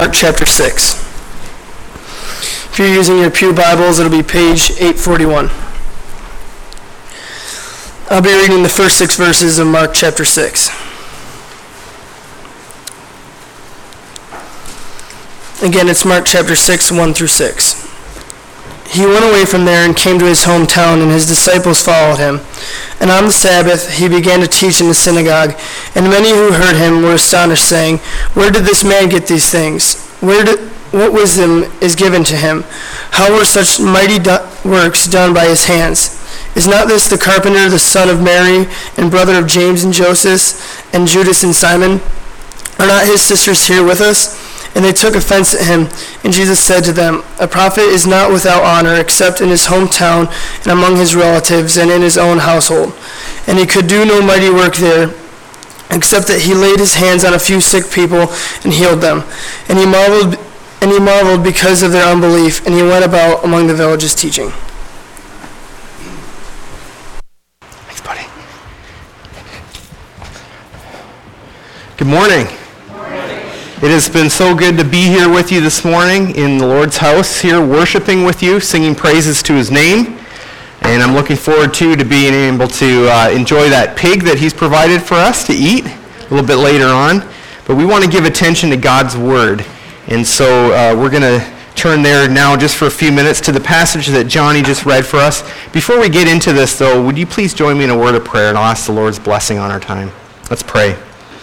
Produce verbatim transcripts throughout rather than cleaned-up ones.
Mark chapter six. If you're using your pew Bibles, it'll be page eight forty-one. I'll be reading the first six verses of Mark chapter six. Again, it's Mark chapter six, one through six. He went away from there and came to his hometown, and his disciples followed him. And on the Sabbath he began to teach in the synagogue, and many who heard him were astonished, saying, "Where did this man get these things? Where did, what wisdom is given to him? How were such mighty do- works done by his hands? Is not this the carpenter, the son of Mary, and brother of James and Joseph, and Judas and Simon? Are not his sisters here with us?" And they took offense at him. And Jesus said to them, "A prophet is not without honor except in his hometown and among his relatives and in his own household." And he could do no mighty work there, except that he laid his hands on a few sick people and healed them. And he marveled, and he marveled because of their unbelief. And he went about among the villages teaching. Thanks, buddy. Good morning. It has been so good to be here with you this morning in the Lord's house here, worshiping with you, singing praises to his name. And I'm looking forward, too, to being able to uh, enjoy that pig that he's provided for us to eat a little bit later on. But we want to give attention to God's word. And so uh, we're going to turn there now just for a few minutes to the passage that Johnny just read for us. Before we get into this, though, would you please join me in a word of prayer, and I'll ask the Lord's blessing on our time. Let's pray.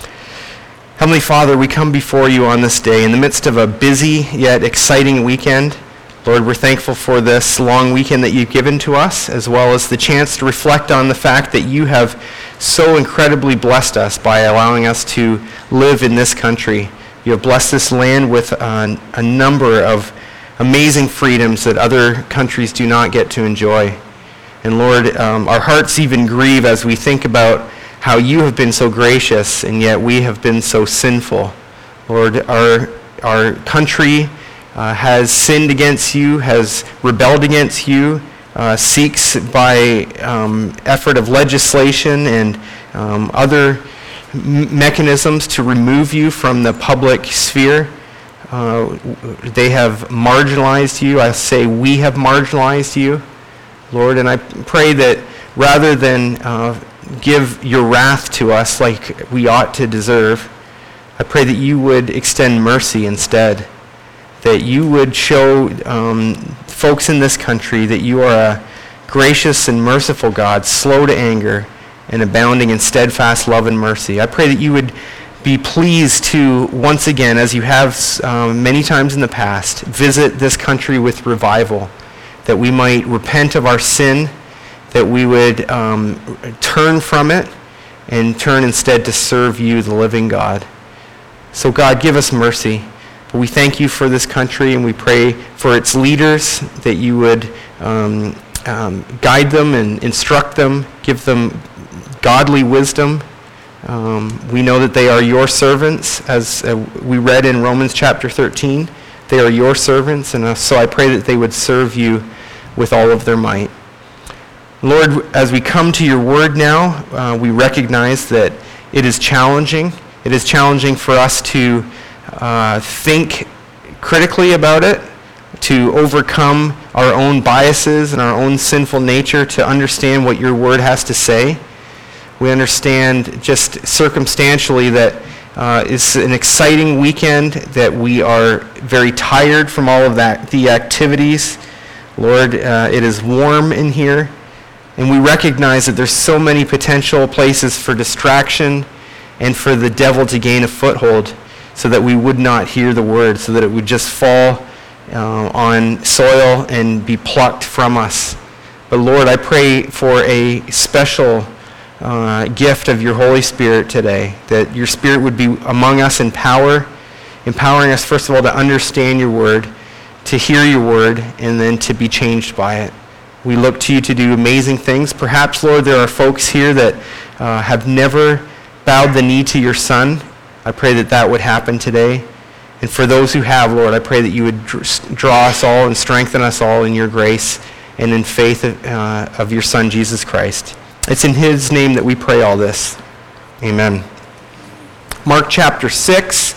Heavenly Father, we come before you on this day in the midst of a busy yet exciting weekend. Lord, we're thankful for this long weekend that you've given to us, as well as the chance to reflect on the fact that you have so incredibly blessed us by allowing us to live in this country. You have blessed this land with a, a number of amazing freedoms that other countries do not get to enjoy. And Lord, um, our hearts even grieve as we think about how you have been so gracious, and yet we have been so sinful. Lord, our our country uh, has sinned against you, has rebelled against you, uh, seeks by um, effort of legislation and um, other m- mechanisms to remove you from the public sphere. Uh, they have marginalized you. I say we have marginalized you, Lord, and I pray that rather than uh, give your wrath to us like we ought to deserve, I pray that you would extend mercy instead, that you would show um, folks in this country that you are a gracious and merciful God, slow to anger and abounding in steadfast love and mercy. I pray that you would be pleased to, once again, as you have um, many times in the past, visit this country with revival, that we might repent of our sin, that we would um, turn from it and turn instead to serve you, the living God. So God, give us mercy. We thank you for this country, and we pray for its leaders, that you would um, um, guide them and instruct them, give them godly wisdom. Um, we know that they are your servants, as uh, we read in Romans chapter thirteen. They are your servants, and uh, so I pray that they would serve you with all of their might. Lord, as we come to your word now, uh, we recognize that it is challenging. It is challenging for us to uh, think critically about it, to overcome our own biases and our own sinful nature, to understand what your word has to say. We understand just circumstantially that uh, it's an exciting weekend, that we are very tired from all of that, the activities. Lord, uh, it is warm in here. And we recognize that there's so many potential places for distraction and for the devil to gain a foothold, so that we would not hear the word, so that it would just fall uh, on soil and be plucked from us. But Lord, I pray for a special uh, gift of your Holy Spirit today, that your Spirit would be among us in power, empowering us, first of all, to understand your word, to hear your word, and then to be changed by it. We look to you to do amazing things. Perhaps, Lord, there are folks here that uh, have never bowed the knee to your Son. I pray that that would happen today. And for those who have, Lord, I pray that you would draw us all and strengthen us all in your grace and in faith of, uh, of your Son, Jesus Christ. It's in his name that we pray all this. Amen. Mark chapter six,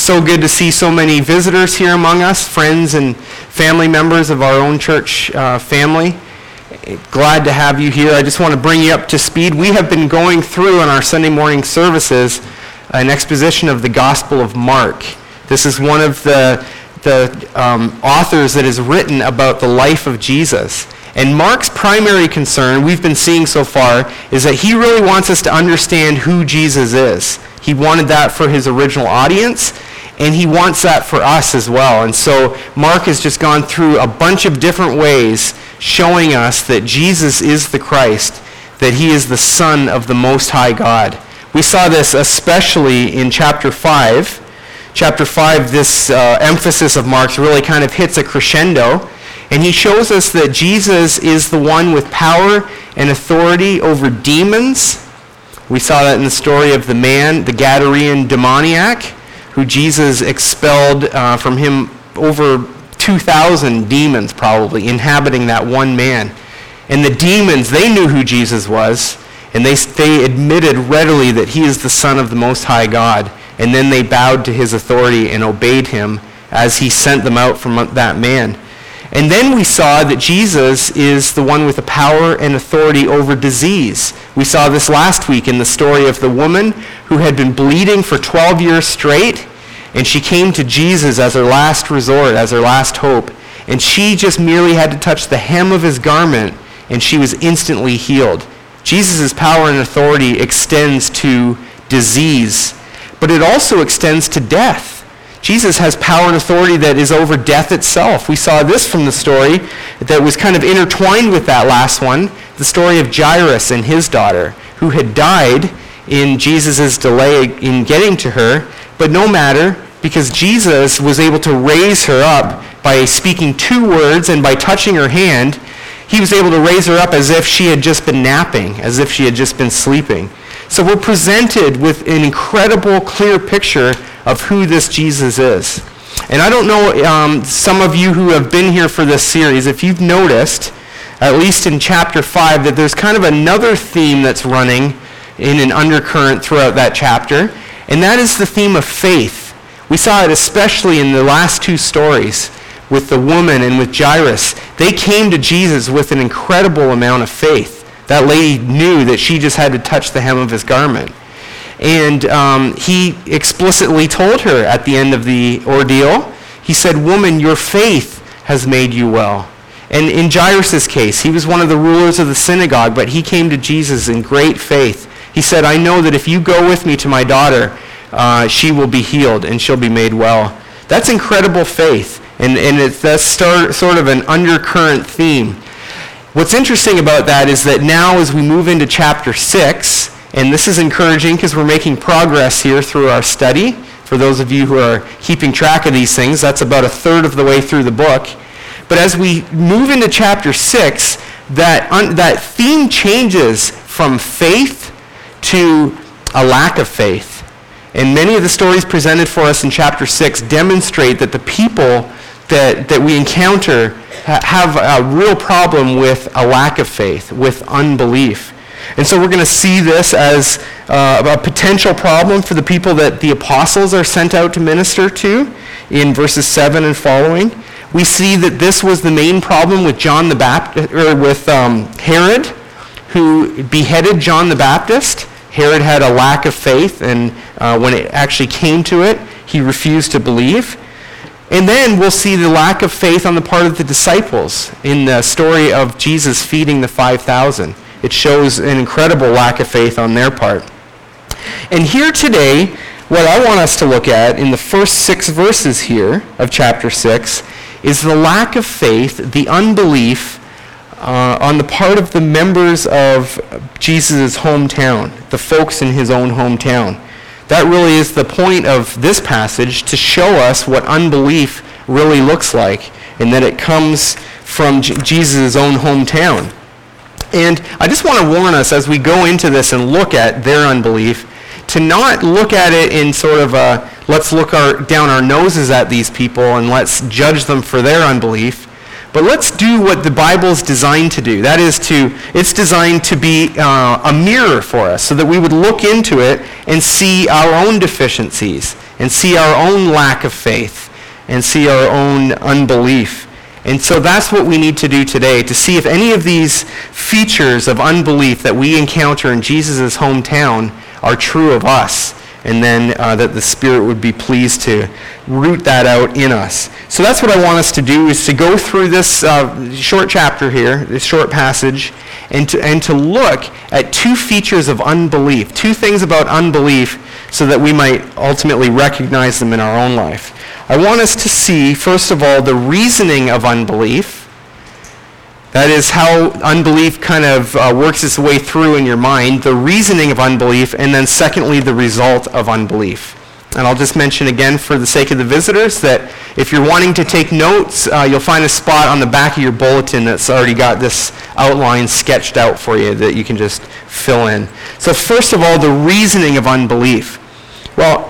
so good to see so many visitors here among us, friends and family members of our own church uh, family. Glad to have you here. I just want to bring you up to speed. We have been going through in our Sunday morning services an exposition of the Gospel of Mark. This is one of the, the um, authors that has written about the life of Jesus. And Mark's primary concern, we've been seeing so far, is that he really wants us to understand who Jesus is. He wanted that for his original audience, and he wants that for us as well. And so Mark has just gone through a bunch of different ways showing us that Jesus is the Christ, that he is the Son of the Most High God. We saw this especially in chapter five. Chapter five, this uh, emphasis of Mark's really kind of hits a crescendo. And he shows us that Jesus is the one with power and authority over demons. We saw that in the story of the man, the Gadarene demoniac, who Jesus expelled uh, from him over two thousand demons probably, inhabiting that one man. And the demons, they knew who Jesus was, and they, they admitted readily that he is the Son of the Most High God. And then they bowed to his authority and obeyed him as he sent them out from that man. And then we saw that Jesus is the one with the power and authority over disease. We saw this last week in the story of the woman who had been bleeding for twelve years straight, and she came to Jesus as her last resort, as her last hope. And she just merely had to touch the hem of his garment, and she was instantly healed. Jesus' power and authority extends to disease, but it also extends to death. Jesus has power and authority that is over death itself. We saw this from the story that was kind of intertwined with that last one, the story of Jairus and his daughter, who had died in Jesus' delay in getting to her, but no matter, because Jesus was able to raise her up by speaking two words and by touching her hand. He was able to raise her up as if she had just been napping, as if she had just been sleeping. So we're presented with an incredible, clear picture of who this Jesus is. And I don't know, um, some of you who have been here for this series, if you've noticed, at least in chapter five, that there's kind of another theme that's running in an undercurrent throughout that chapter, and that is the theme of faith. We saw it especially in the last two stories with the woman and with Jairus. They came to Jesus with an incredible amount of faith. That lady knew that she just had to touch the hem of his garment. And um, he explicitly told her at the end of the ordeal, he said, "Woman, your faith has made you well." And in Jairus' case, he was one of the rulers of the synagogue, but he came to Jesus in great faith. He said, "I know that if you go with me to my daughter, uh, she will be healed and she'll be made well." That's incredible faith. And, and it's that's start, sort of an undercurrent theme. What's interesting about that is that now as we move into chapter six, and this is encouraging because we're making progress here through our study. For those of you who are keeping track of these things, that's about a third of the way through the book. But as we move into chapter six, that, un, that theme changes from faith to a lack of faith. And many of the stories presented for us in chapter six demonstrate that the people that, that we encounter ha- have a real problem with a lack of faith, with unbelief. And so we're going to see this as uh, a potential problem for the people that the apostles are sent out to minister to in verses seven and following. We see that this was the main problem with John the Baptist, or with um, Herod, who beheaded John the Baptist. Herod had a lack of faith, and uh, when it actually came to it, he refused to believe. And then we'll see the lack of faith on the part of the disciples in the story of Jesus feeding the five thousand. It shows an incredible lack of faith on their part. And here today, what I want us to look at in the first six verses here of chapter six is the lack of faith, the unbelief uh, on the part of the members of Jesus' hometown, the folks in his own hometown. That really is the point of this passage, to show us what unbelief really looks like, and that it comes from J- Jesus' own hometown. And I just want to warn us as we go into this and look at their unbelief, to not look at it in sort of a, let's look our, down our noses at these people and let's judge them for their unbelief, but let's do what the Bible's designed to do. That is to, it's designed to be uh, a mirror for us so that we would look into it and see our own deficiencies and see our own lack of faith and see our own unbelief. And so that's what we need to do today, to see if any of these features of unbelief that we encounter in Jesus' hometown are true of us, and then uh, that the Spirit would be pleased to root that out in us. So that's what I want us to do, is to go through this uh, short chapter here, this short passage, and to, and to look at two features of unbelief, two things about unbelief, so that we might ultimately recognize them in our own life. I want us to see, first of all, the reasoning of unbelief. That is how unbelief kind of uh, works its way through in your mind, the reasoning of unbelief, and then secondly, the result of unbelief. And I'll just mention again for the sake of the visitors that if you're wanting to take notes, uh, you'll find a spot on the back of your bulletin that's already got this outline sketched out for you that you can just fill in. So first of all, the reasoning of unbelief. Well,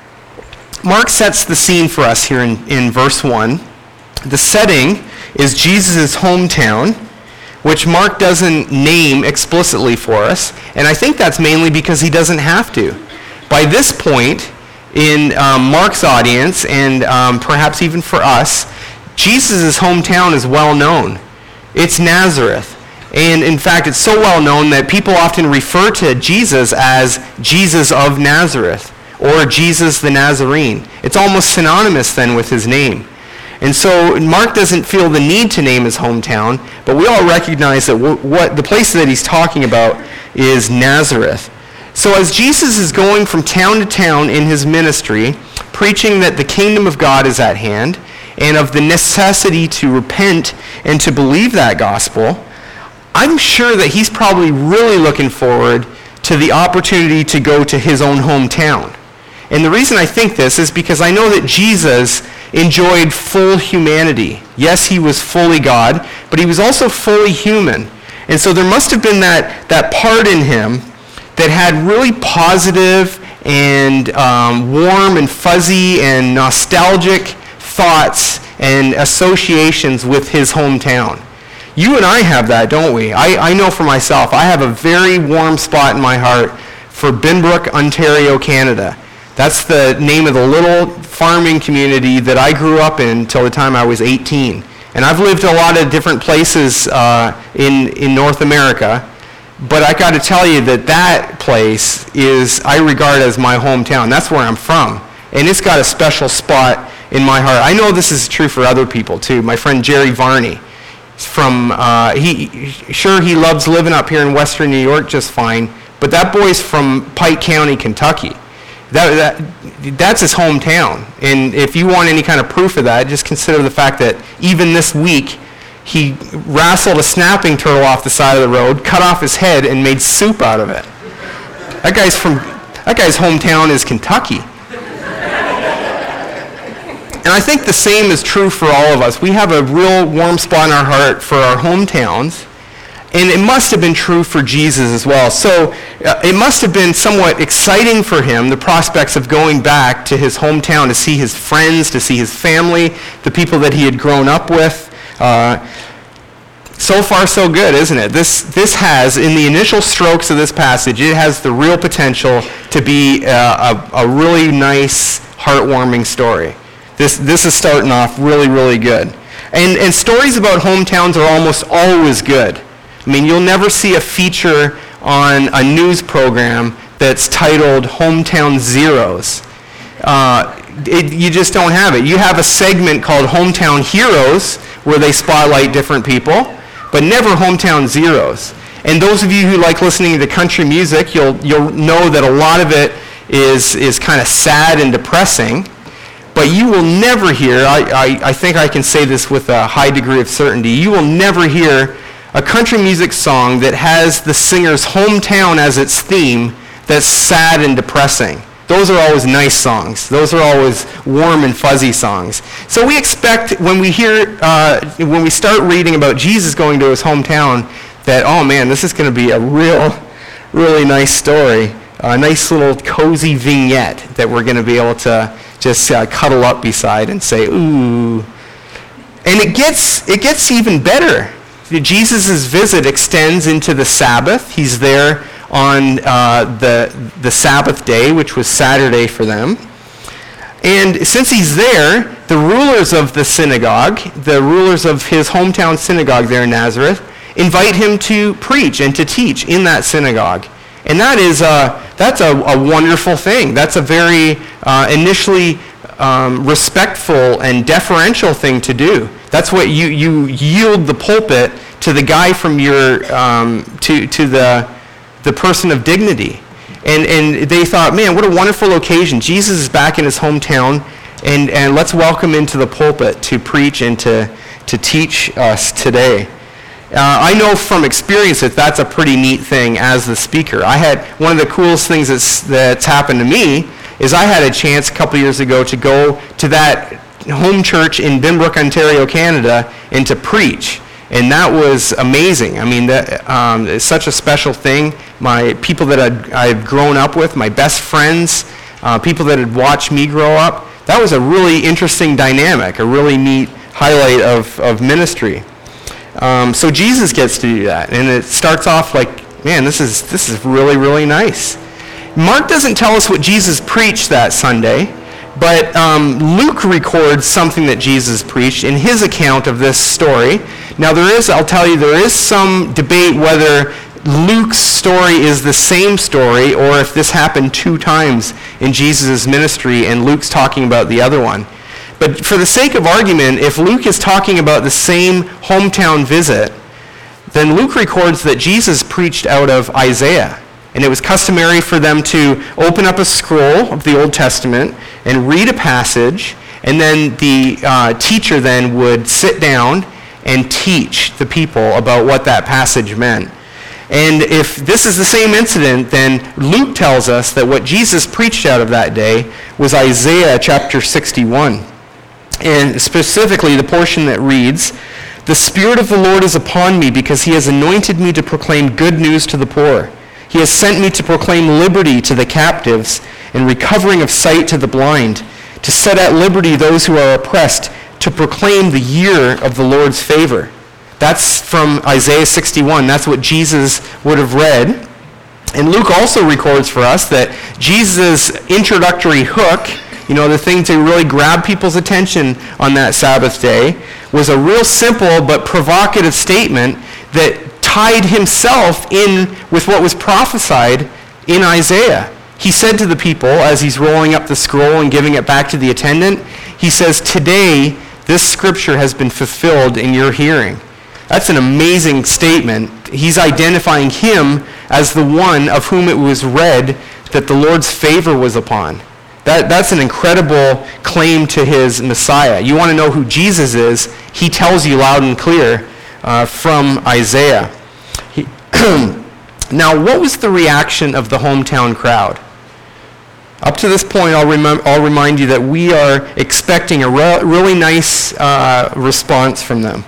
Mark sets the scene for us here in, in verse one. The setting is Jesus' hometown, which Mark doesn't name explicitly for us, and I think that's mainly because he doesn't have to. By this point, in um, Mark's audience, and um, perhaps even for us, Jesus' hometown is well known. It's Nazareth. And in fact, it's so well known that people often refer to Jesus as Jesus of Nazareth, or Jesus the Nazarene. It's almost synonymous then with his name. And so Mark doesn't feel the need to name his hometown, but we all recognize that w- what the place that he's talking about is Nazareth. So as Jesus is going from town to town in his ministry, preaching that the kingdom of God is at hand, and of the necessity to repent and to believe that gospel, I'm sure that he's probably really looking forward to the opportunity to go to his own hometown. And the reason I think this is because I know that Jesus enjoyed full humanity. Yes, he was fully God, but he was also fully human. And so there must have been that, that part in him that had really positive and um, warm and fuzzy and nostalgic thoughts and associations with his hometown. You and I have that, don't we? I, I know for myself, I have a very warm spot in my heart for Binbrook, Ontario, Canada. That's the name of the little farming community that I grew up in until the time I was eighteen. And I've lived a lot of different places uh, in, in North America, but I got to tell you that that place is, I regard as my hometown. That's where I'm from. And it's got a special spot in my heart. I know this is true for other people too. My friend Jerry Varney, from, uh, he, sure he loves living up here in Western New York just fine, but that boy's from Pike County, Kentucky. That, that, that's his hometown. And if you want any kind of proof of that, just consider the fact that even this week, he wrestled a snapping turtle off the side of the road, cut off his head, and made soup out of it. That guy's from, that guy's hometown is Kentucky. And I think the same is true for all of us. We have a real warm spot in our heart for our hometowns. And it must have been true for Jesus as well. So uh, it must have been somewhat exciting for him, the prospects of going back to his hometown to see his friends, to see his family, the people that he had grown up with. Uh, so far, so good, isn't it? This, this has, in the initial strokes of this passage, it has the real potential to be uh, a, a really nice, heartwarming story. This, this is starting off really, really good. And, and stories about hometowns are almost always good. I mean, you'll never see a feature on a news program that's titled Hometown Zeros. Uh, it, you just don't have it. You have a segment called Hometown Heroes where they spotlight different people, but never Hometown Zeros. And those of you who like listening to country music, you'll, you'll know that a lot of it is, is kind of sad and depressing. But you will never hear, I, I, I think I can say this with a high degree of certainty, you will never hear a country music song that has the singer's hometown as its theme that's sad and depressing. Those are always nice songs. Those are always warm and fuzzy songs. So we expect when we hear, uh, when we start reading about Jesus going to his hometown, that, oh man, this is going to be a real, really nice story. A nice little cozy vignette that we're going to be able to just uh, cuddle up beside and say, ooh. And it gets, it gets even better. Jesus' visit extends into the Sabbath. He's there on uh, the, the Sabbath day, which was Saturday for them. And since he's there, the rulers of the synagogue, the rulers of his hometown synagogue there in Nazareth, invite him to preach and to teach in that synagogue. And that is a, that's a, a wonderful thing. That's a very uh, initially um, respectful and deferential thing to do. That's what you, you yield the pulpit to the guy from your, um, to, to the, the person of dignity. And, and they thought, man, what a wonderful occasion. Jesus is back in his hometown, and, and let's welcome him to the pulpit to preach and to, to teach us today. Uh, I know from experience that that's a pretty neat thing as the speaker. I had, one of the coolest things that's, that's happened to me is I had a chance a couple years ago to go to that home church in Binbrook, Ontario, Canada, and to preach. And that was amazing. I mean, that um, it's such a special thing. My people that I'd, I've grown up with, my best friends, uh, people that had watched me grow up, that was a really interesting dynamic, a really neat highlight of, of ministry. Um, so Jesus gets to do that, and it starts off like, man, this is this is really, really nice. Mark doesn't tell us what Jesus preached that Sunday, but um, Luke records something that Jesus preached in his account of this story. Now there is, I'll tell you, there is some debate whether Luke's story is the same story or if this happened two times in Jesus' ministry and Luke's talking about the other one. But for the sake of argument, if Luke is talking about the same hometown visit, then Luke records that Jesus preached out of Isaiah. And it was customary for them to open up a scroll of the Old Testament and read a passage, and then the uh, teacher then would sit down and teach the people about what that passage meant. And if this is the same incident, then Luke tells us that what Jesus preached out of that day was Isaiah chapter sixty-one. And specifically the portion that reads, "The Spirit of the Lord is upon me because he has anointed me to proclaim good news to the poor. He has sent me to proclaim liberty to the captives and recovering of sight to the blind, to set at liberty those who are oppressed, to proclaim the year of the Lord's favor." That's from Isaiah sixty-one. That's what Jesus would have read. And Luke also records for us that Jesus' introductory hook, you know, the thing to really grab people's attention on that Sabbath day, was a real simple but provocative statement that tied himself in with what was prophesied in Isaiah. He said to the people, as he's rolling up the scroll and giving it back to the attendant, he says, "Today, this scripture has been fulfilled in your hearing." That's an amazing statement. He's identifying him as the one of whom it was read that the Lord's favor was upon. That, that's an incredible claim to his Messiah. You want to know who Jesus is, he tells you loud and clear uh, from Isaiah. He now, what was the reaction of the hometown crowd? Up to this point, I'll, remem- I'll remind you that we are expecting a re- really nice uh, response from them.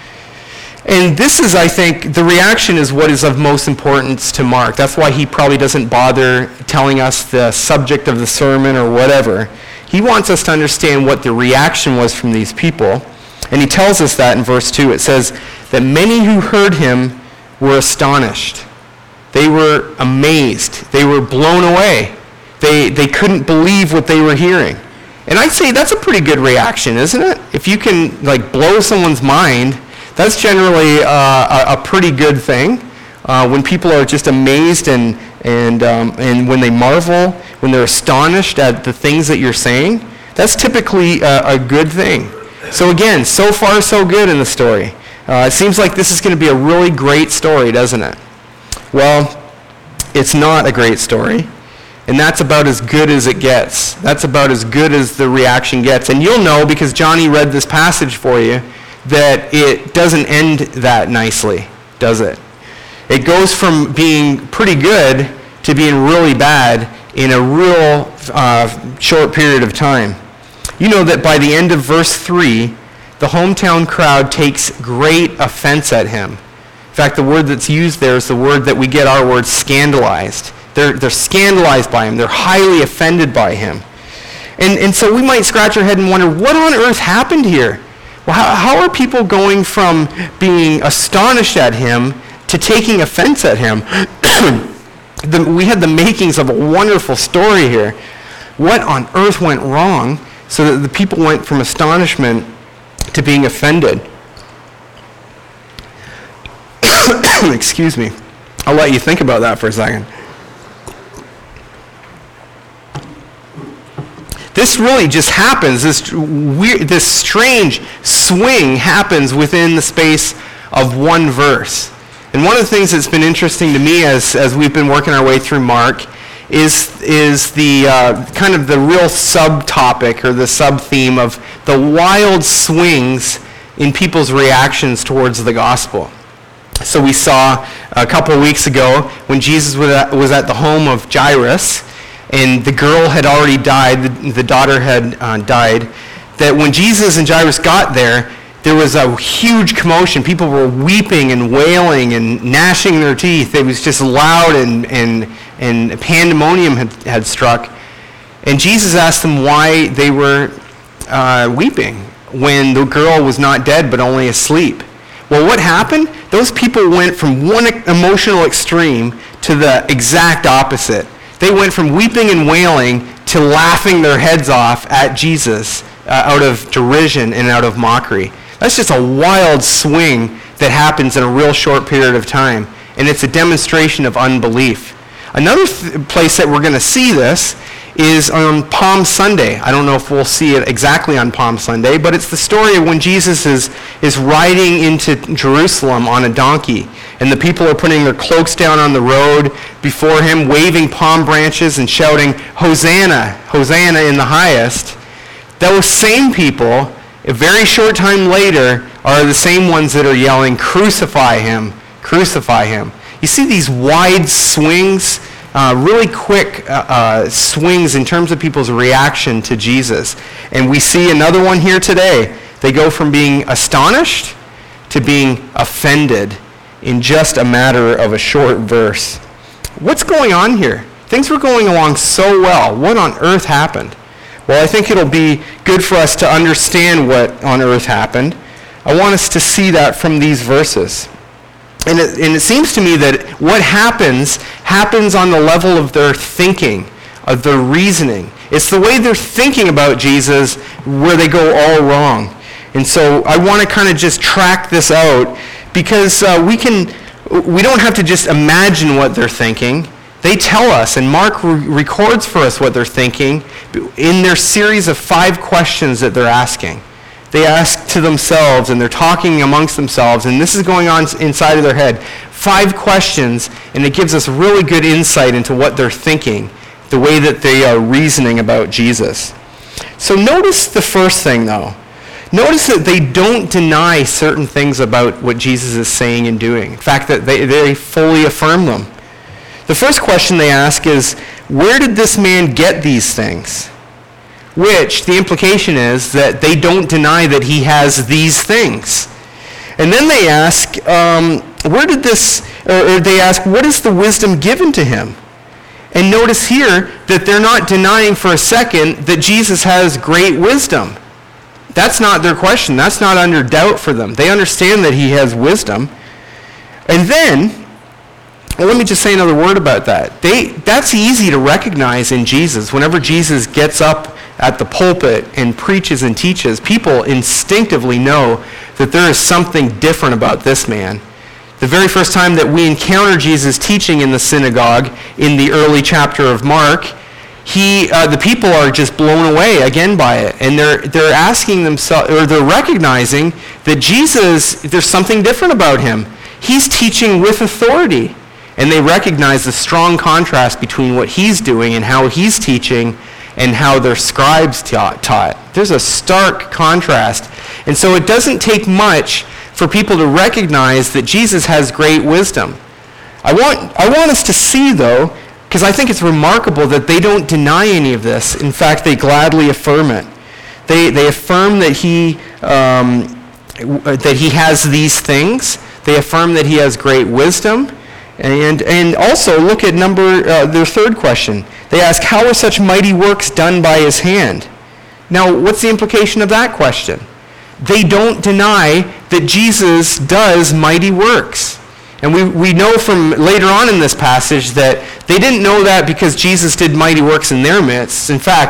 And this is, I think, the reaction is what is of most importance to Mark. That's why he probably doesn't bother telling us the subject of the sermon or whatever. He wants us to understand what the reaction was from these people. And he tells us that in verse two. It says that many who heard him were astonished. They were amazed. They were blown away. They, they couldn't believe what they were hearing. And I'd say that's a pretty good reaction, isn't it? If you can like blow someone's mind, that's generally uh, a, a pretty good thing. Uh, when people are just amazed and and um, and when they marvel, when they're astonished at the things that you're saying, that's typically a, a good thing. So again, so far so good in the story. Uh, it seems like this is going to be a really great story, doesn't it? Well, it's not a great story. And that's about as good as it gets. That's about as good as the reaction gets. And you'll know, because Johnny read this passage for you, that it doesn't end that nicely, does it? It goes from being pretty good to being really bad in a real uh, short period of time. You know that by the end of verse three, the hometown crowd takes great offense at him. In fact, the word that's used there is the word that we get our word scandalized. They're, they're scandalized by him. They're highly offended by him. And, and so we might scratch our head and wonder, what on earth happened here? Well, how, how are people going from being astonished at him to taking offense at him? the, we had the makings of a wonderful story here. What on earth went wrong so that the people went from astonishment to being offended. Excuse me. I'll let you think about that for a second. This really just happens, this weird, this strange swing happens within the space of one verse. And one of the things that's been interesting to me as, as we've been working our way through Mark is, is the uh, kind of the real subtopic or the sub-theme of the wild swings in people's reactions towards the gospel. So we saw a couple of weeks ago when Jesus was at, was at the home of Jairus, and the girl had already died, the, the daughter had uh, died, that when Jesus and Jairus got there, there was a huge commotion. People were weeping and wailing and gnashing their teeth. It was just loud, and, and, and pandemonium had, had struck. And Jesus asked them why they were uh, weeping when the girl was not dead but only asleep. Well, what happened? Those people went from one emotional extreme to the exact opposite. They went from weeping and wailing to laughing their heads off at Jesus uh, out of derision and out of mockery. That's just a wild swing that happens in a real short period of time, and it's a demonstration of unbelief. Another th- place that we're going to see this is on Palm Sunday. I don't know if we'll see it exactly on Palm Sunday, but it's the story of when Jesus is, is riding into Jerusalem on a donkey, and the people are putting their cloaks down on the road before him, waving palm branches and shouting, "Hosanna, Hosanna in the highest." Those same people, a very short time later, are the same ones that are yelling, "Crucify him, crucify him." You see these wide swings, Uh, really quick uh, uh, swings in terms of people's reaction to Jesus. And we see another one here today. They go from being astonished to being offended in just a matter of a short verse. What's going on here? Things were going along so well. What on earth happened? Well, I think it'll be good for us to understand what on earth happened. I want us to see that from these verses. And it, and it seems to me that what happens, happens on the level of their thinking, of their reasoning. It's the way they're thinking about Jesus where they go all wrong. And so I want to kind of just track this out, because uh, we can, we don't have to just imagine what they're thinking. They tell us, and Mark re- records for us what they're thinking in their series of five questions that they're asking. They ask to themselves, and they're talking amongst themselves, and this is going on inside of their head. Five questions, and it gives us really good insight into what they're thinking, the way that they are reasoning about Jesus. So notice the first thing, though. Notice that they don't deny certain things about what Jesus is saying and doing. In fact, that they, they fully affirm them. The first question they ask is, where did this man get these things? Which, the implication is that they don't deny that he has these things. And then they ask, um, where did this, or, or they ask, what is the wisdom given to him? And notice here that they're not denying for a second that Jesus has great wisdom. That's not their question. That's not under doubt for them. They understand that he has wisdom. And then, well, let me just say another word about that. They, that's easy to recognize in Jesus. Whenever Jesus gets up at the pulpit and preaches and teaches, people instinctively know that there is something different about this man. The very first time that we encounter Jesus teaching in the synagogue in the early chapter of Mark, he, uh, the people are just blown away again by it, and they're they're asking themselves, or they're recognizing that Jesus, there's something different about him. He's teaching with authority, and they recognize the strong contrast between what he's doing and how he's teaching and how their scribes taught. taught. There's a stark contrast. And so it doesn't take much for people to recognize that Jesus has great wisdom. I want, I want us to see, though, because I think it's remarkable that they don't deny any of this. In fact, they gladly affirm it. They, they affirm that he, um, that he has these things. They affirm that he has great wisdom. And, and also, look at number uh, their third question. They ask, how are such mighty works done by his hand? Now, what's the implication of that question? They don't deny that Jesus does mighty works. And we, we know from later on in this passage that they didn't know that because Jesus did mighty works in their midst. In fact,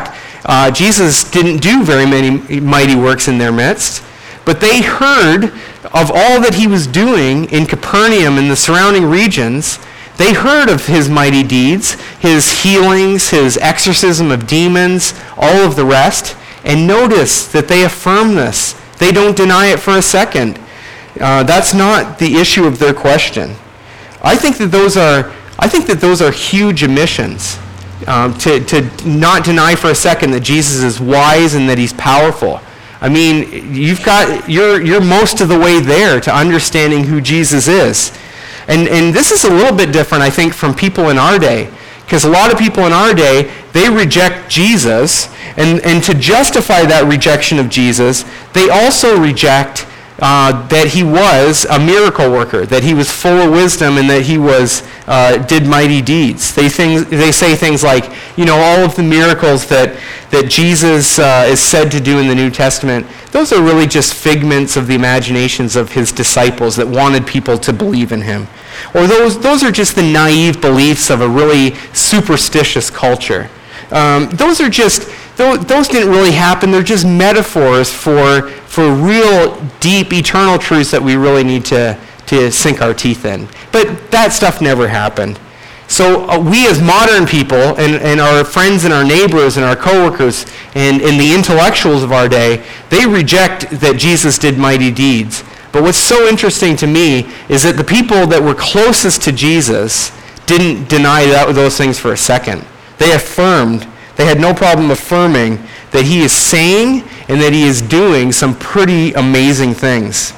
Uh, Jesus didn't do very many mighty works in their midst, but they heard of all that he was doing in Capernaum and the surrounding regions. They heard of his mighty deeds, his healings, his exorcism of demons, all of the rest. And notice that they affirm this. They don't deny it for a second. Uh, that's not the issue of their question. I think that those are, I think that those are huge omissions. Um, to, to not deny for a second that Jesus is wise and that he's powerful. I mean, you've got, you're, you're most of the way there to understanding who Jesus is. And, and this is a little bit different, I think, from people in our day. Because a lot of people in our day, they reject Jesus, and, and to justify that rejection of Jesus, they also reject uh, that he was a miracle worker, that he was full of wisdom, and that he was uh, did mighty deeds. They things, they say things like, you know, all of the miracles that that Jesus uh, is said to do in the New Testament, those are really just figments of the imaginations of his disciples that wanted people to believe in him. Or those those are just the naive beliefs of a really superstitious culture. Um, those are just, those, those didn't really happen. They're just metaphors for, for real, deep, eternal truths that we really need to, to sink our teeth in. But that stuff never happened. So uh, we as modern people and, and our friends and our neighbors and our coworkers and, and the intellectuals of our day, they reject that Jesus did mighty deeds. But what's so interesting to me is that the people that were closest to Jesus didn't deny that, those things for a second. They affirmed, they had no problem affirming that he is saying and that he is doing some pretty amazing things.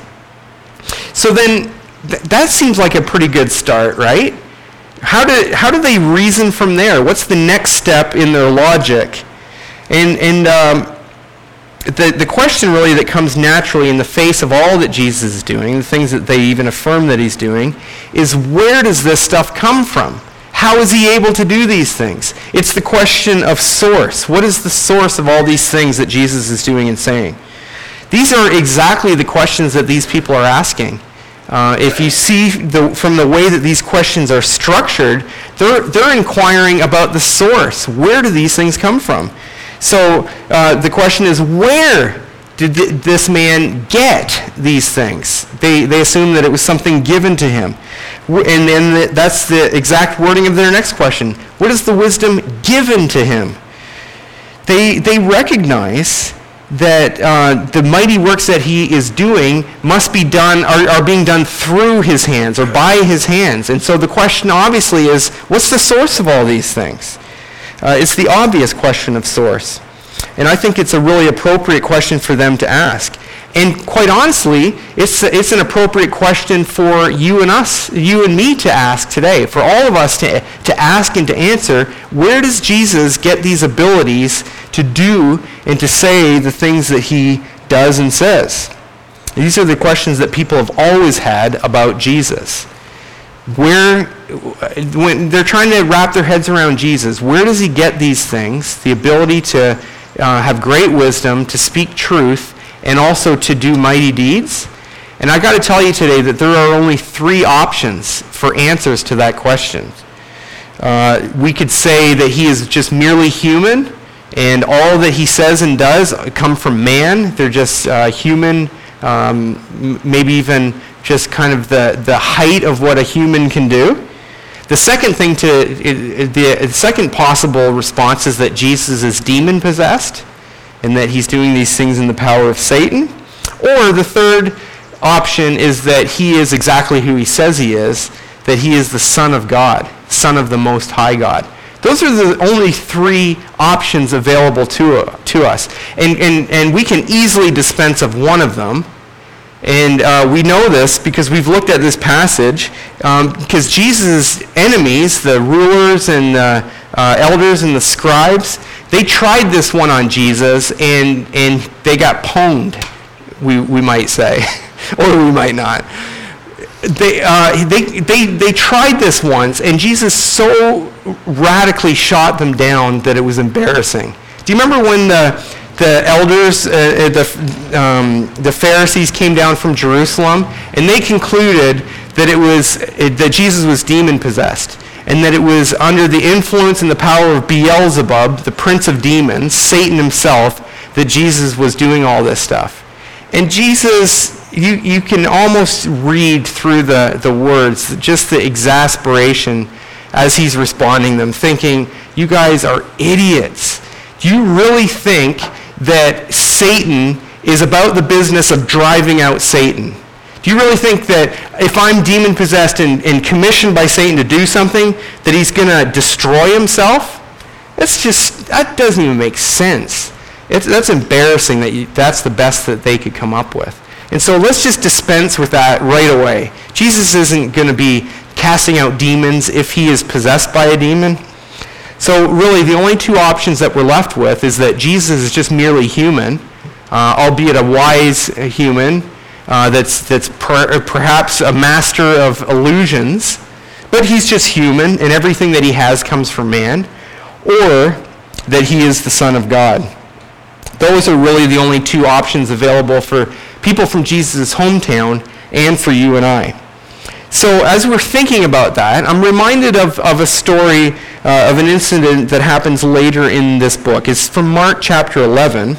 So then, th- that seems like a pretty good start, right? How do, how do they reason from there? What's the next step in their logic? And, and um, the, the question really that comes naturally in the face of all that Jesus is doing, the things that they even affirm that he's doing, is where does this stuff come from? How is he able to do these things? It's the question of source. What is the source of all these things that Jesus is doing and saying? These are exactly the questions that these people are asking. Uh, if you see the, from the way that these questions are structured, they're, they're inquiring about the source. Where do these things come from? So uh, the question is, where did th- this man get these things? They, they assume that it was something given to him. And then the, that's the exact wording of their next question. What is the wisdom given to him? They, they recognize that uh, the mighty works that he is doing must be done, are, are being done through his hands or by his hands. And so the question obviously is, what's the source of all these things? Uh, it's the obvious question of source. And I think it's a really appropriate question for them to ask. And quite honestly, it's, it's an appropriate question for you and us, you and me to ask today, for all of us to, to ask and to answer, where does Jesus get these abilities to do and to say the things that he does and says? These are the questions that people have always had about Jesus. Where, when they're trying to wrap their heads around Jesus, where does he get these things, the ability to uh, have great wisdom, to speak truth, and also to do mighty deeds? And I got to tell you today that there are only three options for answers to that question. Uh, we could say that he is just merely human, and all that he says and does come from man. They're just uh, human, um, m- maybe even just kind of the, the height of what a human can do. The second thing to, it, it, the, the second possible response is that Jesus is demon-possessed, and that he's doing these things in the power of Satan. Or the third option is that he is exactly who he says he is, that he is the Son of God, Son of the Most High God. Those are the only three options available to, uh, to us. And, and, and we can easily dispense of one of them. And uh, we know this because we've looked at this passage, um, because Jesus' enemies, the rulers and the uh, elders and the scribes, they tried this one on Jesus, and, and they got pwned, we, we might say, or we might not. They, uh, they, they, they tried this once, and Jesus so radically shot them down that it was embarrassing. Do you remember when the... The elders, uh, the, um, the Pharisees came down from Jerusalem, and they concluded that it was it, that Jesus was demon-possessed. and that it was under the influence and the power of Beelzebub, the prince of demons, Satan himself, that Jesus was doing all this stuff. And Jesus, you, you can almost read through the, the words, just the exasperation as he's responding them, thinking, you guys are idiots. Do you really think that Satan is about the business of driving out Satan? Do you really think that if I'm demon-possessed and, and commissioned by Satan to do something, that he's going to destroy himself? That's just, that doesn't even make sense. It's, that's embarrassing that you, that's the best that they could come up with. And so let's just dispense with that right away. Jesus isn't going to be casting out demons if he is possessed by a demon. So really the only two options that we're left with is that Jesus is just merely human, uh, albeit a wise human, uh, that's, that's per, perhaps a master of illusions, but he's just human and everything that he has comes from man, or that he is the Son of God. Those are really the only two options available for people from Jesus' hometown and for you and I. So as we're thinking about that, I'm reminded of, of a story uh, of an incident that happens later in this book. It's from Mark chapter eleven.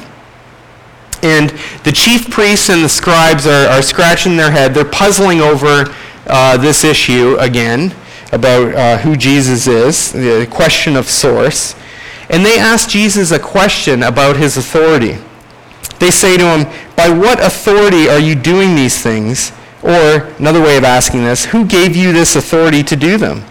And the chief priests and the scribes are, are scratching their head. They're puzzling over uh, this issue again about uh, who Jesus is, the question of source. And they ask Jesus a question about his authority. They say to him, by what authority are you doing these things? Or, another way of asking this, who gave you this authority to do them?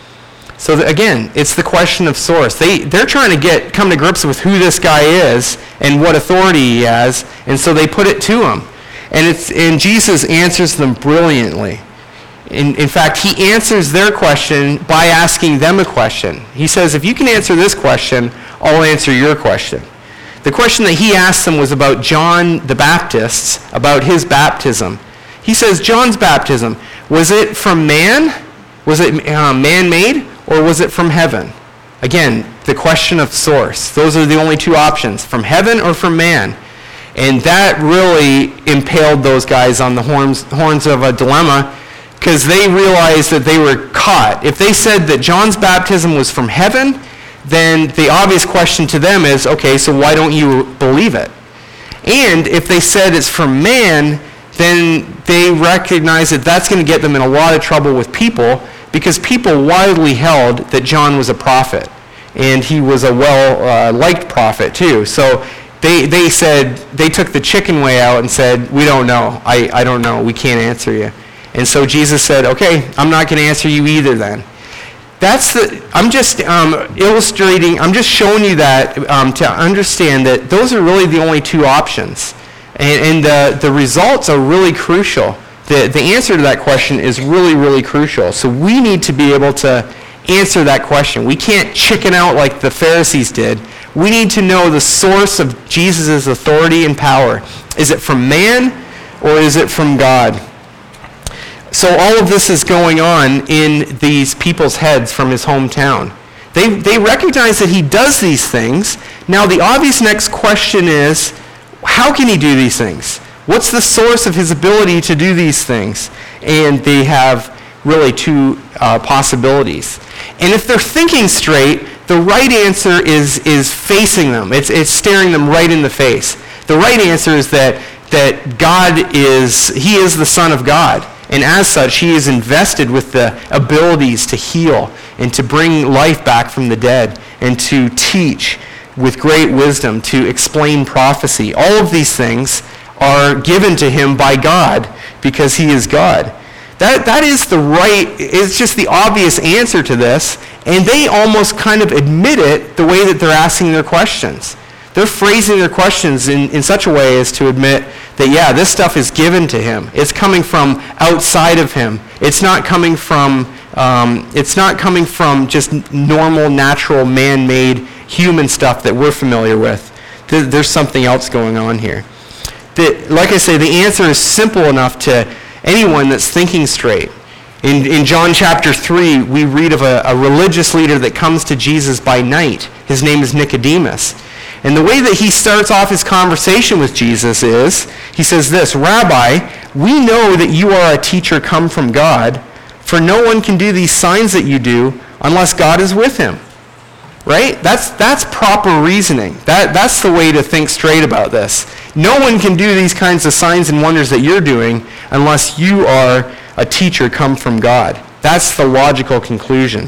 So that, again, it's the question of source. They, they're trying to get come to grips with who this guy is and what authority he has, and so they put it to him. And, it's, and Jesus answers them brilliantly. In, in fact, he answers their question by asking them a question. He says, if you can answer this question, I'll answer your question. The question that he asked them was about John the Baptist, about his baptism. He says, John's baptism, was it from man? Was it uh, man-made? Or was it from heaven? Again, the question of source. Those are the only two options, from heaven or from man. And that really impaled those guys on the horns, horns of a dilemma, because they realized that they were caught. If they said that John's baptism was from heaven, then the obvious question to them is, okay, so why don't you believe it? And if they said it's from man, then they recognize that that's going to get them in a lot of trouble with people, because people widely held that John was a prophet, and he was a well-liked uh, prophet too. So they they said, they took the chicken way out and said, we don't know. I, I don't know. We can't answer you. And so Jesus said, okay, I'm not going to answer you either then. That's the, I'm just um, illustrating, I'm just showing you that um, to understand that those are really the only two options. And, and the, the results are really crucial. The, the answer to that question is really, really crucial. So we need to be able to answer that question. We can't chicken out like the Pharisees did. We need to know the source of Jesus' authority and power. Is it from man or is it from God? So all of this is going on in these people's heads from his hometown. They, they recognize that he does these things. Now the obvious next question is, how can he do these things? What's the source of his ability to do these things? And they have really two uh, possibilities. And if they're thinking straight, the right answer is, is facing them. It's, it's staring them right in the face. The right answer is that, that God is, he is the Son of God. And as such, he is invested with the abilities to heal and to bring life back from the dead and to teach with great wisdom, to explain prophecy. All of these things are given to him by God because he is God. That, that is the right, it's just the obvious answer to this, and they almost kind of admit it the way that they're asking their questions. They're phrasing their questions in, in such a way as to admit that, yeah, this stuff is given to him. It's coming from outside of him. It's not coming from, um, it's not coming from just normal, natural, man-made human stuff that we're familiar with. There's something else going on here. The, like I say, the answer is simple enough to anyone that's thinking straight. In, in John chapter three, we read of a, a religious leader that comes to Jesus by night. His name is Nicodemus. And the way that he starts off his conversation with Jesus is, he says this, Rabbi, we know that you are a teacher come from God, for no one can do these signs that you do unless God is with him. Right? That's that's proper reasoning. That that's the way to think straight about this. No one can do these kinds of signs and wonders that you're doing unless you are a teacher come from God. That's the logical conclusion.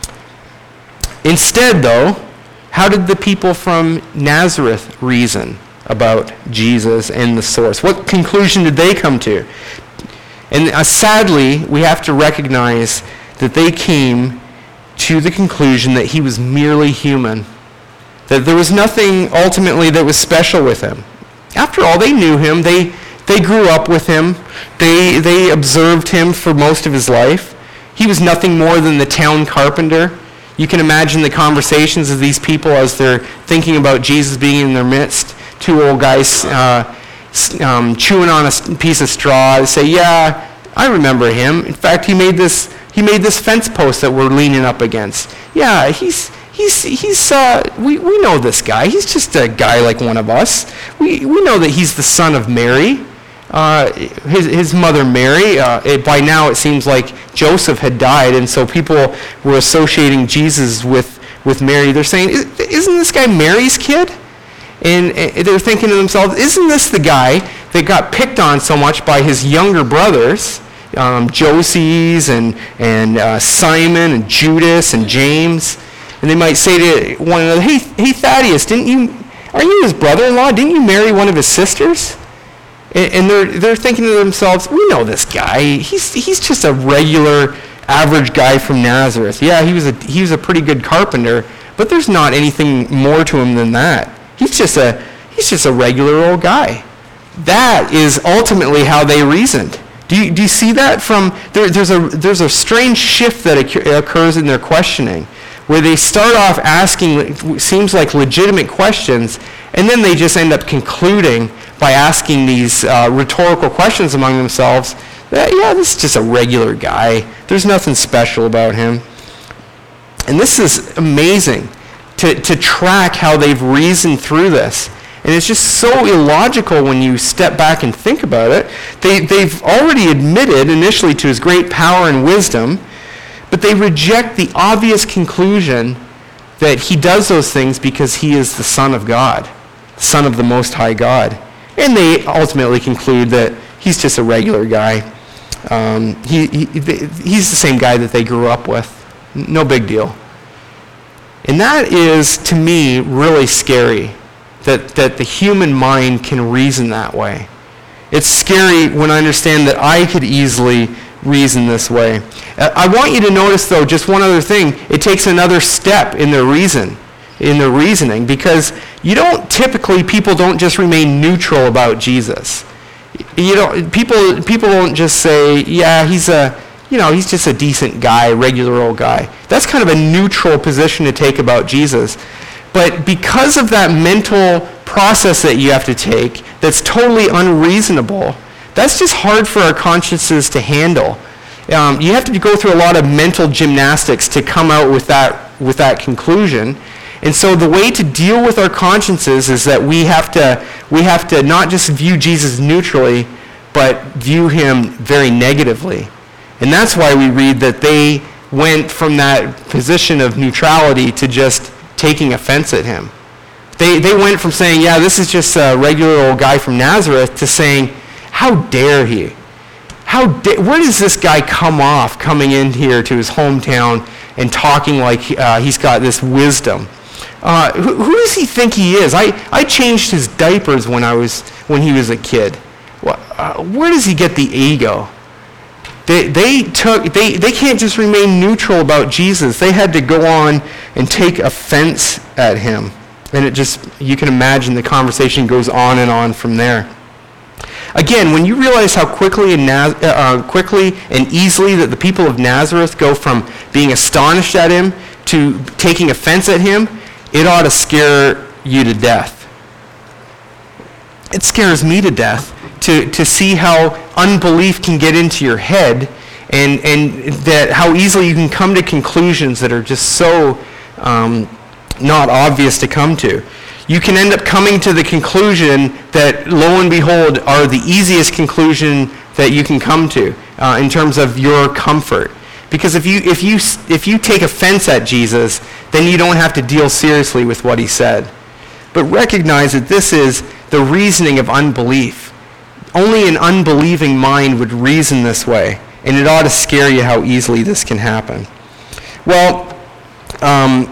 Instead, though, how did the people from Nazareth reason about Jesus and the source? What conclusion did they come to? And uh, sadly, we have to recognize that they came to the conclusion that he was merely human, that there was nothing ultimately that was special with him. After all, they knew him. They they grew up with him. They they observed him for most of his life. He was nothing more than the town carpenter. You can imagine the conversations of these people as they're thinking about Jesus being in their midst. Two old guys uh, um, chewing on a piece of straw. They say, "Yeah, I remember him. In fact, he made this." He made this fence post that we're leaning up against. Yeah, he's he's he's uh, we we know this guy. He's just a guy like one of us. We we know that he's the son of Mary. Uh, his his mother Mary. Uh, it, by now it seems like Joseph had died, and so people were associating Jesus with with Mary. They're saying, isn't this guy Mary's kid? And, and they're thinking to themselves, isn't this the guy that got picked on so much by his younger brothers? Um, Joses and and uh, Simon and Judas and James, and they might say to one another, "Hey, hey, Thaddeus, didn't you? Are you his brother-in-law? Didn't you marry one of his sisters?" And, and they're they're thinking to themselves, "We know this guy. He's he's just a regular, average guy from Nazareth. Yeah, he was a he was a pretty good carpenter, but there's not anything more to him than that. He's just a he's just a regular old guy." That is ultimately how they reasoned. Do you, do you see that from, there, there's a there's a strange shift that occurs in their questioning, where they start off asking what seems like legitimate questions, and then they just end up concluding by asking these uh, rhetorical questions among themselves that, yeah, this is just a regular guy. There's nothing special about him. And this is amazing to, to track how they've reasoned through this. And it's just so illogical when you step back and think about it. They, they've already admitted initially to his great power and wisdom, but they reject the obvious conclusion that he does those things because he is the Son of God, Son of the Most High God. And they ultimately conclude that he's just a regular guy. Um, he, he, he's the same guy that they grew up with. No big deal. And that is, to me, really scary. That, that the human mind can reason that way. It's scary when I understand that I could easily reason this way. Uh, I want you to notice, though, just one other thing. It takes another step in their reason, in their reasoning, because you don't typically, people don't just remain neutral about Jesus. You don't, people, people don't just say, yeah, he's a, you know, he's just a decent guy, regular old guy. That's kind of a neutral position to take about Jesus. But because of that mental process that you have to take that's totally unreasonable, that's just hard for our consciences to handle. Um, you have to go through a lot of mental gymnastics to come out with that, with that conclusion. And so the way to deal with our consciences is that we have to, we have to not just view Jesus neutrally, but view him very negatively. And that's why we read that they went from that position of neutrality to just taking offense at him. They they went from saying, yeah, this is just a regular old guy from Nazareth, to saying, how dare he? How da- where does this guy come off coming in here to his hometown and talking like uh, he's got this wisdom? Uh, who, who does he think he is? I, I changed his diapers when I was when he was a kid. Well, uh, where does he get the ego? They they took they, they can't just remain neutral about Jesus. They had to go on and take offense at him. And it just, you can imagine the conversation goes on and on from there. Again, when you realize how quickly and Naz- uh, quickly and easily that the people of Nazareth go from being astonished at him to taking offense at him, it ought to scare you to death. It scares me to death to, to see how unbelief can get into your head, and, and that how easily you can come to conclusions that are just so um, not obvious to come to. You can end up coming to the conclusion that, lo and behold, are the easiest conclusion that you can come to uh, in terms of your comfort. Because if you, if you, if you take offense at Jesus, then you don't have to deal seriously with what he said. But recognize that this is the reasoning of unbelief. Only an unbelieving mind would reason this way, and it ought to scare you how easily this can happen. Well, um,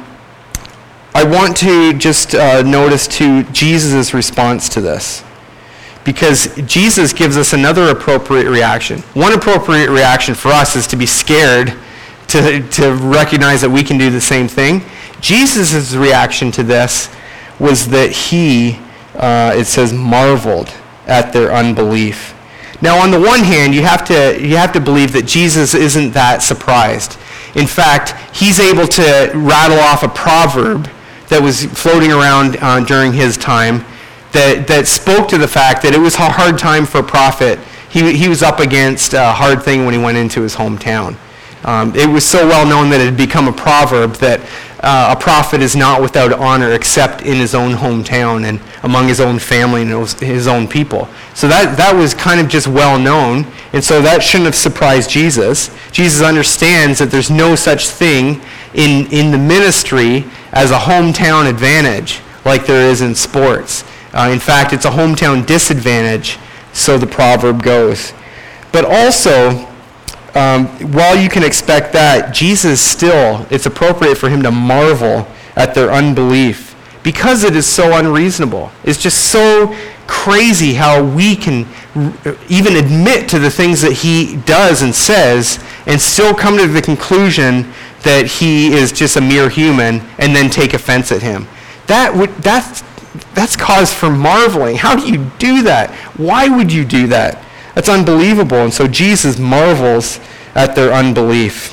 I want to just uh, notice to Jesus' response to this. Because Jesus gives us another appropriate reaction. One appropriate reaction for us is to be scared, to, to recognize that we can do the same thing. Jesus' reaction to this was that he, uh, it says, marveled at their unbelief. Now, on the one hand, you have to you have to believe that Jesus isn't that surprised. In fact, he's able to rattle off a proverb that was floating around uh, during his time that, that spoke to the fact that it was a hard time for a prophet. He, he was up against a hard thing when he went into his hometown. Um, it was so well known that it had become a proverb that uh, a prophet is not without honor except in his own hometown and among his own family and his own people. So that, that was kind of just well known, and so that shouldn't have surprised Jesus. Jesus understands that there's no such thing in, in the ministry as a hometown advantage like there is in sports. Uh, in fact, it's a hometown disadvantage, so the proverb goes. But also, um, while you can expect that, Jesus still, it's appropriate for him to marvel at their unbelief because it is so unreasonable. It's just so crazy how we can r- even admit to the things that he does and says and still come to the conclusion that he is just a mere human and then take offense at him. That would, that's, that's cause for marveling. How do you do that? Why would you do that? That's unbelievable. And so Jesus marvels at their unbelief.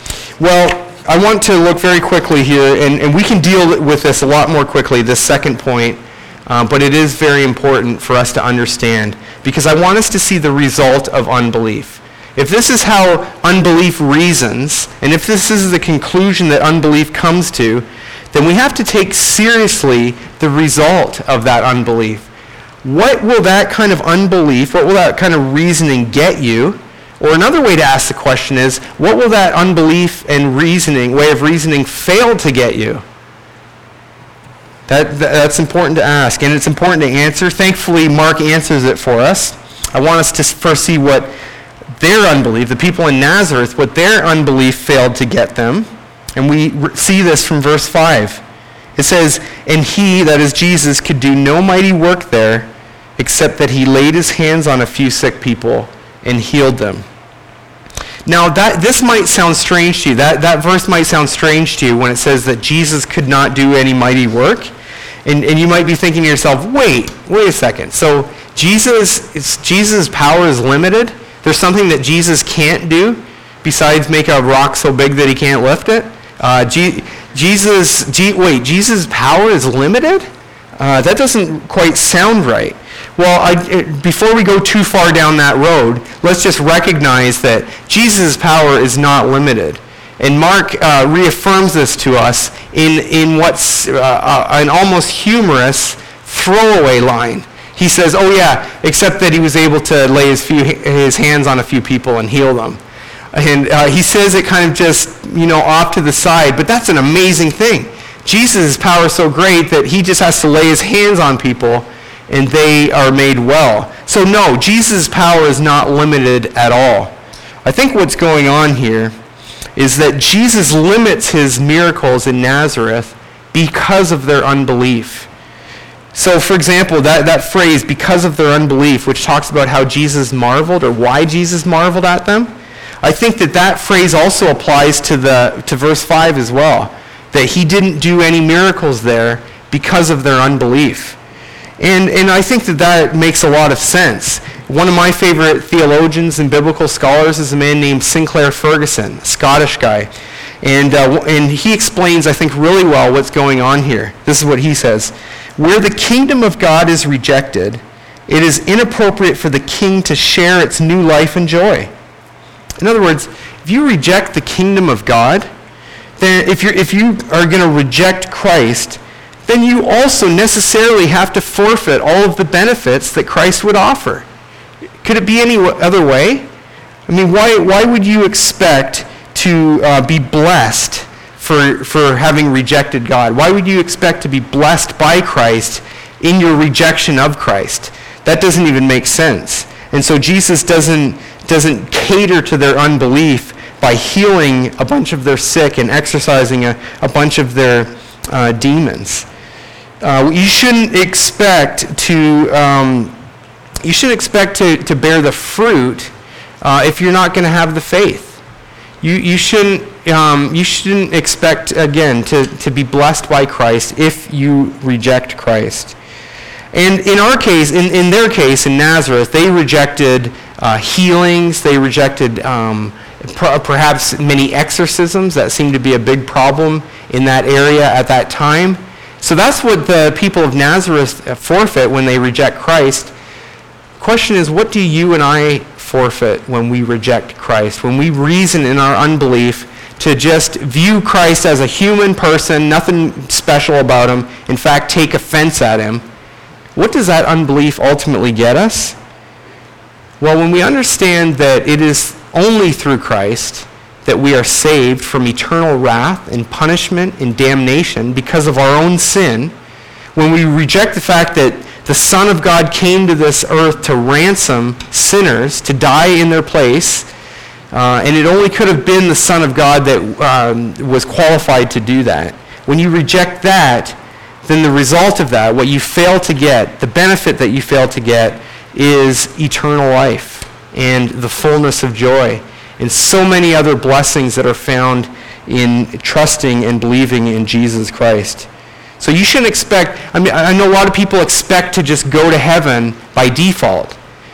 Well, I want to look very quickly here, and, and we can deal with this a lot more quickly, this second point, um, but it is very important for us to understand because I want us to see the result of unbelief. If this is how unbelief reasons, and if this is the conclusion that unbelief comes to, then we have to take seriously the result of that unbelief. What will that kind of unbelief, what will that kind of reasoning get you? Or another way to ask the question is, what will that unbelief and reasoning, way of reasoning fail to get you? That, that that's important to ask, and it's important to answer. Thankfully, Mark answers it for us. I want us to first see what their unbelief, the people in Nazareth, what their unbelief failed to get them. And we see this from verse five. It says, and he, that is Jesus, could do no mighty work there, except that he laid his hands on a few sick people and healed them. Now, that this might sound strange to you. That, that verse might sound strange to you when it says that Jesus could not do any mighty work. And, and you might be thinking to yourself, wait, wait a second. So Jesus, it's, Jesus' power is limited? There's something that Jesus can't do besides make a rock so big that he can't lift it? Uh, G- Jesus, G- wait, Jesus' power is limited? Uh, that doesn't quite sound right. Well, I, it, before we go too far down that road, let's just recognize that Jesus' power is not limited. And Mark uh, reaffirms this to us in, in what's uh, uh, an almost humorous throwaway line. He says, oh yeah, except that he was able to lay his, few, his hands on a few people and heal them. And uh, he says it kind of just, you know, off to the side, but that's an amazing thing. Jesus' power is so great that he just has to lay his hands on people and they are made well. So no, Jesus' power is not limited at all. I think what's going on here is that Jesus limits his miracles in Nazareth because of their unbelief. So, for example, that, that phrase, because of their unbelief, which talks about how Jesus marveled or why Jesus marveled at them, I think that that phrase also applies to the to verse five as well, that he didn't do any miracles there because of their unbelief. And, and I think that that makes a lot of sense. One of my favorite theologians and biblical scholars is a man named Sinclair Ferguson, a Scottish guy. And, uh, and he explains, I think, really well what's going on here. This is what he says. Where the kingdom of God is rejected, it is inappropriate for the king to share its new life and joy. In other words, if you reject the kingdom of God, then if, you're, if you are going to reject Christ, then you also necessarily have to forfeit all of the benefits that Christ would offer. Could it be any other way? I mean, why, why would you expect to uh, be blessed for, for having rejected God? Why would you expect to be blessed by Christ in your rejection of Christ? That doesn't even make sense. And so Jesus doesn't, doesn't cater to their unbelief by healing a bunch of their sick and exorcising a, a bunch of their uh, demons. Uh, you shouldn't expect to um, you should expect to, to bear the fruit uh, if you're not going to have the faith. You you shouldn't um, you shouldn't expect again to, to be blessed by Christ if you reject Christ. And in our case, in, in their case, in Nazareth, they rejected uh, healings. They rejected um, per, perhaps many exorcisms. That seemed to be a big problem in that area at that time. So that's what the people of Nazareth forfeit when they reject Christ. The question is, what do you and I forfeit when we reject Christ? When we reason in our unbelief to just view Christ as a human person, nothing special about him, in fact, take offense at him, what does that unbelief ultimately get us? Well, when we understand that it is only through Christ that we are saved from eternal wrath and punishment and damnation because of our own sin, when we reject the fact that the Son of God came to this earth to ransom sinners, to die in their place, uh, and it only could have been the Son of God that um, was qualified to do that. When you reject that, then the result of that, what you fail to get, the benefit that you fail to get, is eternal life and the fullness of joy and so many other blessings that are found in trusting and believing in Jesus Christ. So you shouldn't expect, I mean, I know a lot of people expect to just go to heaven by default.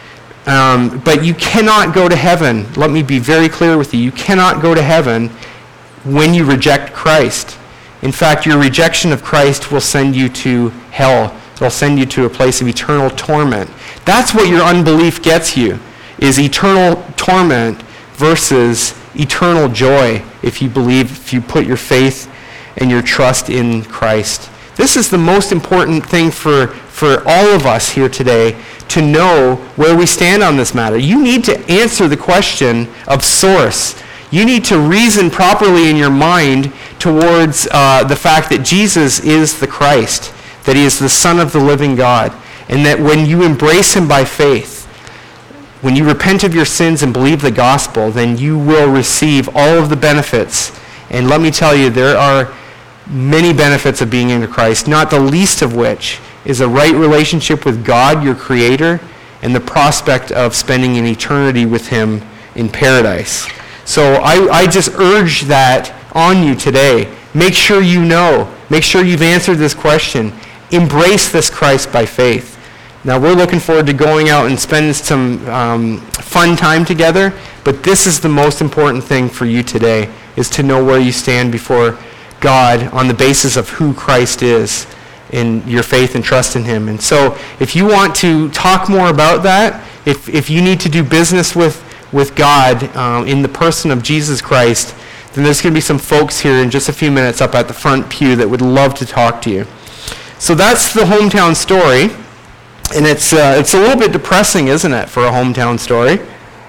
Um, but you cannot go to heaven. Let me be very clear with you. You cannot go to heaven when you reject Christ. In fact, your rejection of Christ will send you to hell. It'll send you to a place of eternal torment. That's what your unbelief gets you, is eternal torment versus eternal joy if you believe, if you put your faith and your trust in Christ. This is the most important thing for, for all of us here today, to know where we stand on this matter. You need to answer the question of source. You need to reason properly in your mind towards uh, the fact that Jesus is the Christ, that he is the Son of the living God, and that when you embrace him by faith, when you repent of your sins and believe the gospel, then you will receive all of the benefits. And let me tell you, there are many benefits of being in Christ, not the least of which is a right relationship with God, your Creator, and the prospect of spending an eternity with him in paradise. So I, I just urge that on you today. Make sure you know. Make sure you've answered this question. Embrace this Christ by faith. Now, we're looking forward to going out and spending some um, fun time together, but this is the most important thing for you today, is to know where you stand before God on the basis of who Christ is in your faith and trust in him. And so if you want to talk more about that, if, if you need to do business with, with God um, in the person of Jesus Christ, then there's going to be some folks here in just a few minutes up at the front pew that would love to talk to you. So that's the hometown story. And it's uh, it's a little bit depressing, isn't it, for a hometown story?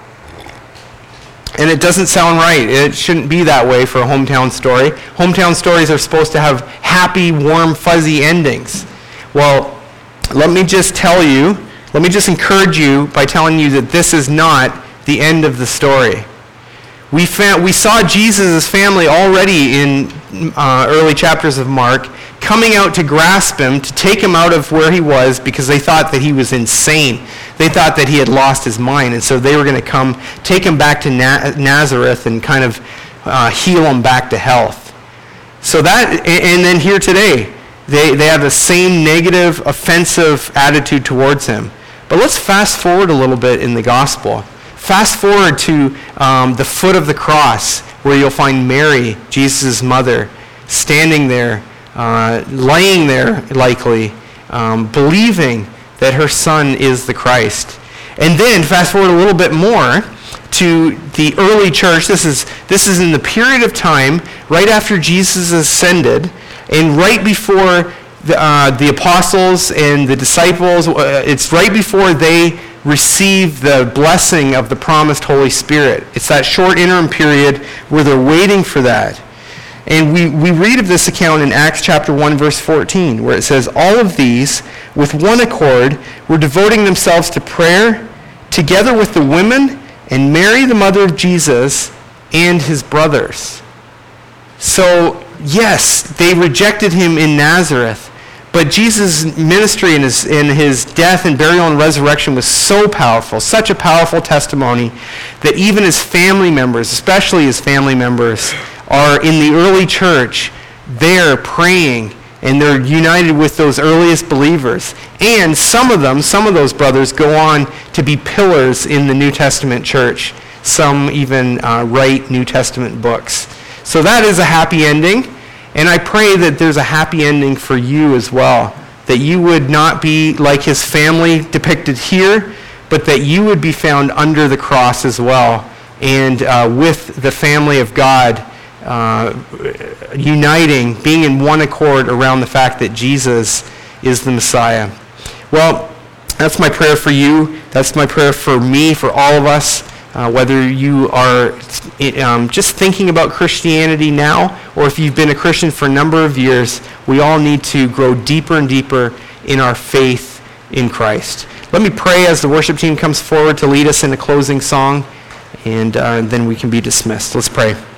And it doesn't sound right. It shouldn't be that way for a hometown story. Hometown stories are supposed to have happy, warm, fuzzy endings. Well, let me just tell you, let me just encourage you by telling you that this is not the end of the story. We found, we saw Jesus' family already in uh, early chapters of Mark coming out to grasp him, to take him out of where he was because they thought that he was insane. They thought that he had lost his mind, and so they were going to come take him back to Na- Nazareth and kind of uh, heal him back to health. So that, and then here today, they, they have the same negative, offensive attitude towards him. But let's fast forward a little bit in the gospel. Fast forward to um, the foot of the cross, where you'll find Mary, Jesus' mother, standing there, uh, laying there likely, um, believing that her son is the Christ. And then fast forward a little bit more to the early church. This is this is in the period of time right after Jesus ascended, and right before the, uh, the apostles and the disciples. Uh, it's right before they receive the blessing of the promised Holy Spirit. It's that short interim period where they're waiting for that. And we, we read of this account in Acts chapter one, verse fourteen, where it says, all of these, with one accord, were devoting themselves to prayer, together with the women, and Mary, the mother of Jesus, and his brothers. So, yes, they rejected him in Nazareth, but Jesus' ministry and his, and his death and burial and resurrection was so powerful, such a powerful testimony, that even his family members, especially his family members, are in the early church there praying, and they're united with those earliest believers. And some of them, some of those brothers, go on to be pillars in the New Testament church. Some even uh, write New Testament books. So that is a happy ending. And I pray that there's a happy ending for you as well, that you would not be like his family depicted here, but that you would be found under the cross as well, and uh, with the family of God, uh, uniting, being in one accord around the fact that Jesus is the Messiah. Well, that's my prayer for you. That's my prayer for me, for all of us. Uh, whether you are um, just thinking about Christianity now, or if you've been a Christian for a number of years, we all need to grow deeper and deeper in our faith in Christ. Let me pray as the worship team comes forward to lead us in a closing song, and uh, then we can be dismissed. Let's pray.